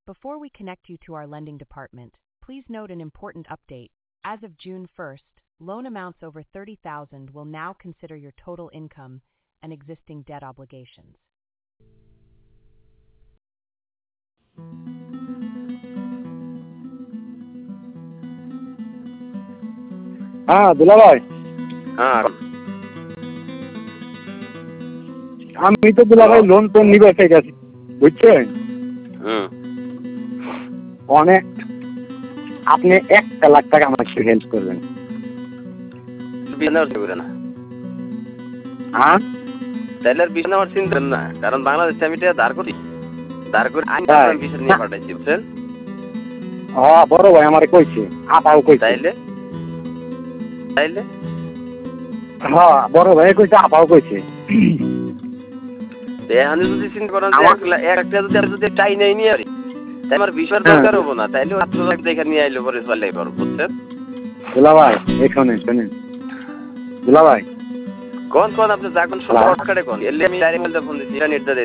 Before we connect you to our lending department, please note an important update. As of June 1st, loan amounts over $30,000 will now consider your total income and existing debt obligations. হ্যাঁ দুলা ভাই, হ্যাঁ আমি তো দুলা ভাই loan তো নিবে চাইছি, বুঝছেন? হুম অনেক আপনি 1 লাখ টাকা আমাকে একটু হেল্প করবেন। বিজনেস করে না হ্যাঁ তাহলে আর বিজনেস আমার চিন্তা না, কারণ বাংলাদেশে আমি ধার করি আমি বিশেষ নিয়ে পাঠাইছি, বুঝছেন? হ্যাঁ বড় ভাই আমারে কইছে, আপাও কইছে। তাইলে তাইলে হ্যাঁ বড় ভাই কইছে, আপাও কইছে। এখন যদি চিন্তা করেন যে 1 লাখ যদি আমি যদি চাই নাই নিয়ে আসি, তাই আমার বিষয়ের দরকার হবো না, তাইলে মাত্র দেখে নিয়ে আইলে পরে চলে পারবো, বুঝছেন? দুলা ভাই এখানে শুনেন, দুলা ভাই কোন আপনি যখন শর্টকাটে কোন এলে আমি ডাইরেক্ট মেলতে ফোন দিছি, এটা নির্দেশ